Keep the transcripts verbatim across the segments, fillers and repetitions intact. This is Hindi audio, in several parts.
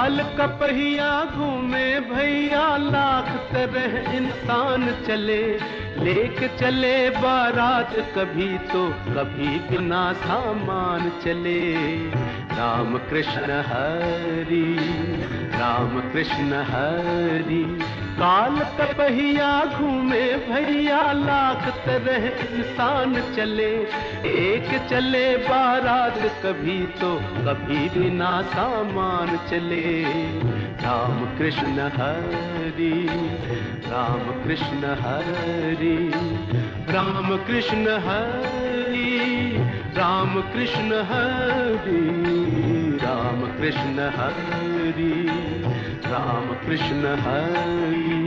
काल का पहिया घूमे भैया, लाख तरह इंसान चले, लेके चले बारात कभी तो कभी बिना सामान चले। राम कृष्ण हरि राम कृष्ण हरि, काल का पहिया घूमे भैया, लाख तरह इंसान चले, एक चले बारात कभी तो कभी बिना सामान चले। राम कृष्ण हरि राम कृष्ण हरि, राम कृष्ण हरि राम कृष्ण हरि, राम कृष्ण हरि राम कृष्ण हरि।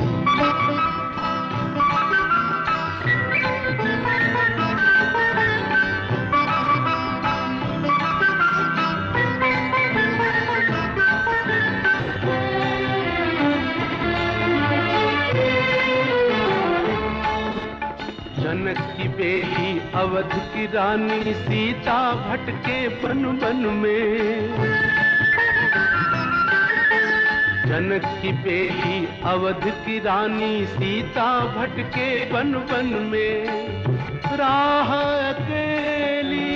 जनक की बेटी अवध की रानी सीता भटके वन वन में। जनक की बेटी अवध की रानी सीता भटके वन वन में। राह अकेली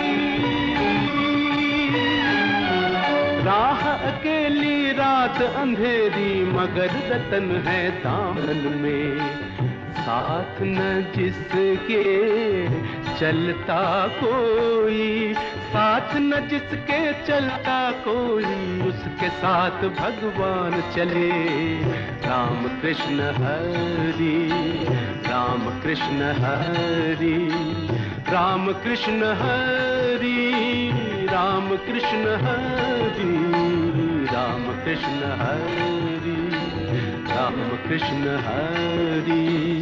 राह अकेली रात अंधेरी, मगर रतन है दामन में। साथ न जिसके चलता कोई, साथ न जिसके चलता कोई, उसके साथ भगवान चले। राम कृष्ण हरि राम कृष्ण हरि, राम कृष्ण हरि राम कृष्ण हरि, राम कृष्ण हरि राम कृष्ण हरि।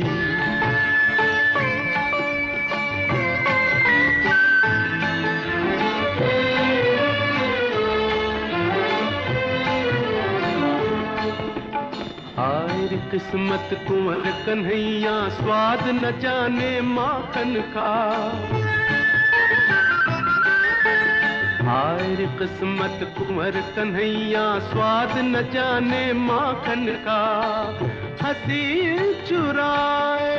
आयर किस्मत कुंवर कन्हैया, स्वाद न जाने माखन का। आयर किस्मत कुंवर कन्हैया, स्वाद न जाने माखन का। हंसी चुराए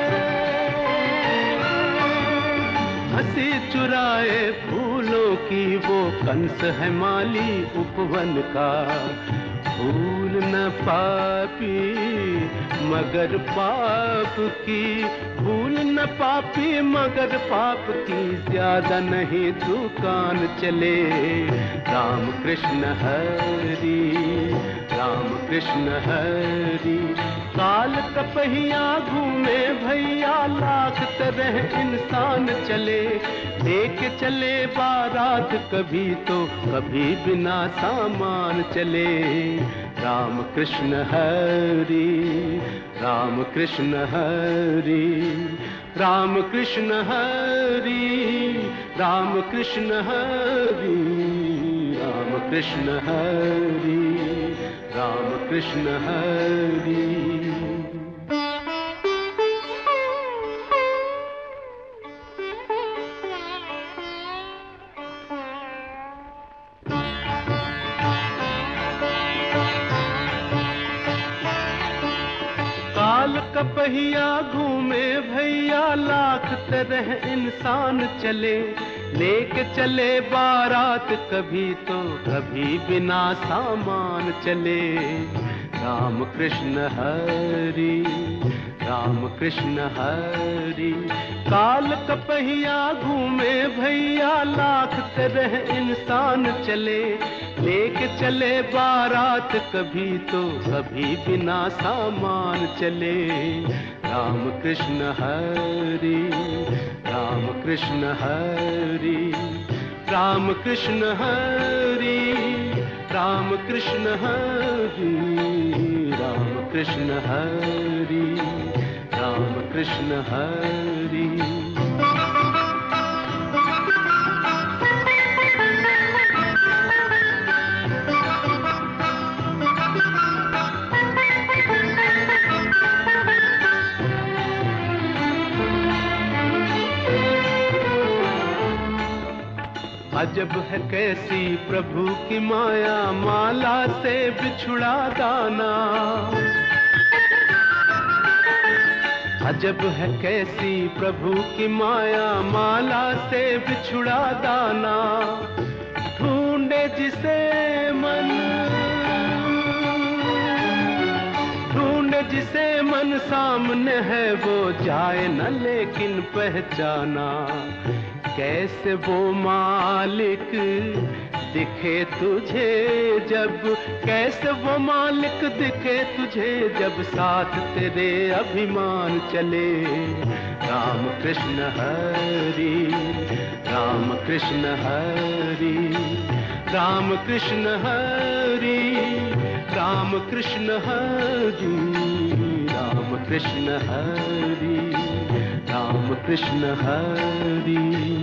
हंसी चुराए फूलों की, वो कंस है माली उपवन का। भूल न पापी मगर पाप की, भूल न पापी मगर पाप की, ज्यादा नहीं दुकान चले। राम कृष्ण हरि राम कृष्ण हरि, काल का पहिया घूमे भैया, लाख तरह इंसान चले, लेके चले बारात कभी तो कभी बिना सामान चले। राम कृष्ण हरि राम कृष्ण हरि, राम कृष्ण हरि राम कृष्ण हरि, राम कृष्ण हरि राम कृष्ण हरि। काल का पहिया घूमे भैया, लाख तरह इंसान चले, लेके चले बारात कभी तो कभी बिना सामान चले। राम कृष्ण हरि राम कृष्ण हरि, काल का पहिया घूमे भैया, लाख तरह इंसान चले, लेके चले बारात कभी तो कभी बिना सामान चले। राम कृष्ण हरि राम कृष्ण हरि, राम कृष्ण हरि राम कृष्ण हरि, राम कृष्ण हरि राम कृष्ण हरि। अजब है कैसी प्रभु की माया, माला से बिछुड़ा दाना। अजब है कैसी प्रभु की माया, माला से बिछुड़ा दाना। ढूंढे जिसे मन, ढूंढे जिसे मन सामने है, वो जाए न लेकिन पहचाना। कैसे वो मालिक दिखे तुझे जब, कैसे वो मालिक दिखे तुझे जब साथ तेरे अभिमान चले। राम कृष्ण हरि, राम कृष्ण हरि, राम कृष्ण हरि, राम कृष्ण हरि, राम कृष्ण हरि, राम कृष्ण हरि।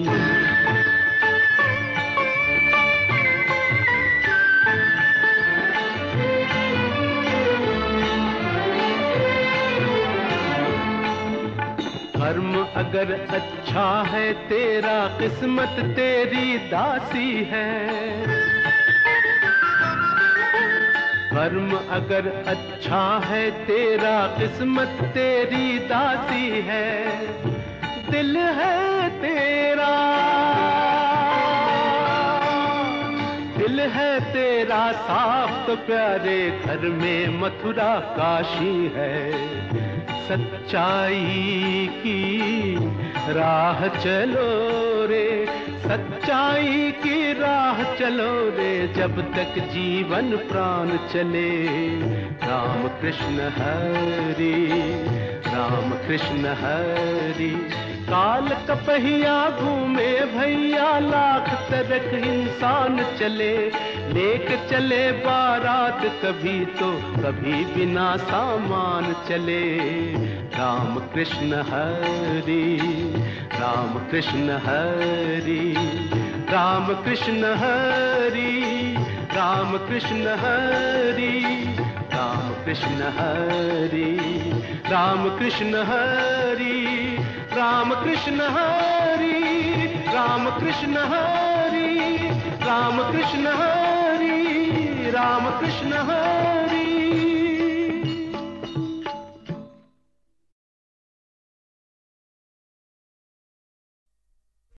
कर्म अगर अच्छा है तेरा, किस्मत तेरी दासी है। कर्म अगर अच्छा है तेरा, किस्मत तेरी दासी है। दिल है तेरा, दिल है तेरा साफ तो प्यारे, घर में मथुरा काशी है। सच्चाई की राह चलो रे, सच्चाई की राह चलो रे, जब तक जीवन प्राण चले। राम कृष्ण हरि, राम कृष्ण हरि। काल कपहिया घूमे भैया, लाख तरक इंसान चले। लेके चले बारात कभी तो, कभी बिना सामान चले। राम कृष्ण हरि, राम कृष्ण हरि, राम कृष्ण हरि, राम कृष्ण हरि, राम कृष्ण हरि, राम कृष्ण हरि, राम कृष्ण हरि, राम कृष्ण हरि, राम कृष्ण हरि, राम कृष्ण हरि।